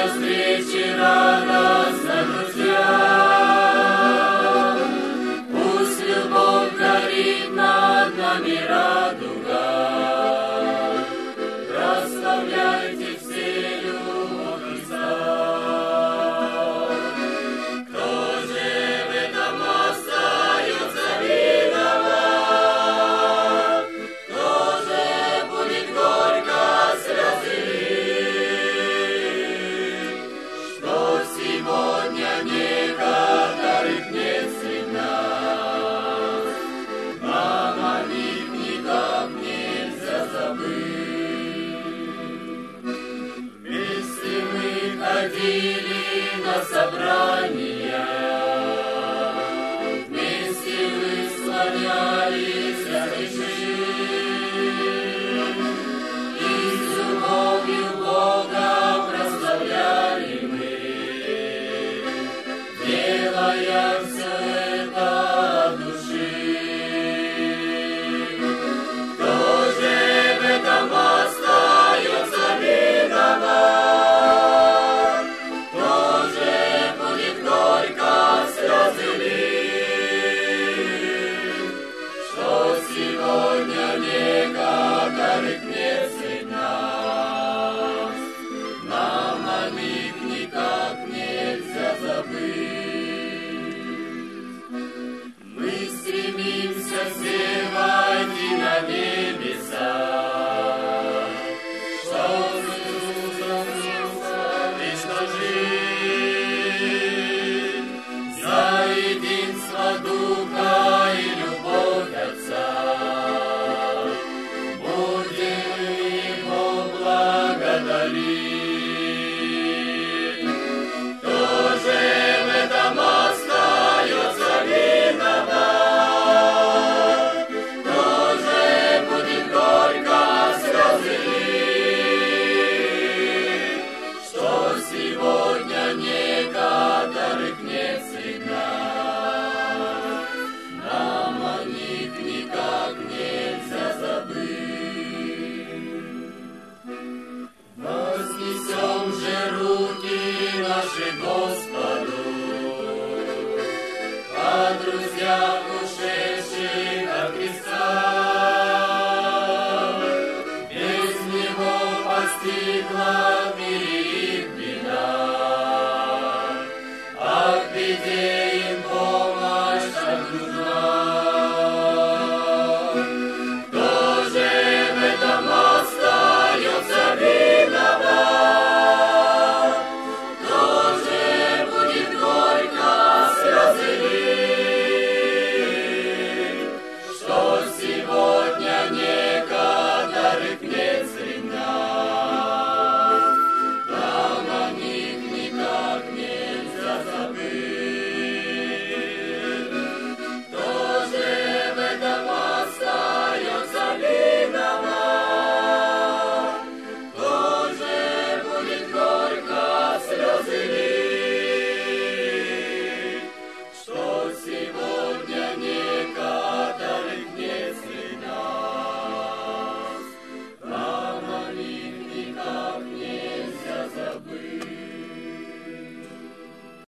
для встречи радостно, друзья. Пусть любовь горит над нами радуга. Прославляйте все любовь Христа. Кто же в этом остается виноват? Кто же будет горько слезы лить? Что сегодня некоторых нет среди нас. Нам о них никак нельзя забыть. Вместе мы ходили на собрания, вместе мы склонялись от души, и с любовью Бога прославляли мы, делая все это от души. Кто же в этом остается виноват? Кто же будет горько слезы лить? Что сегодня некоторых нет среди нас. Нам о них никак нельзя забыть. Мы стремимся все войти на небеса, чтоб с Иисусом вечно жить. За единство Духа и любовь Отца будем Его благодарить. Кто же в этом остается виноват? Кто же будет горько слезы лить? Что сегодня некоторых нет среди нас. Нам о них никак нельзя забыть. Вознесем же руки наши Господу, а друзья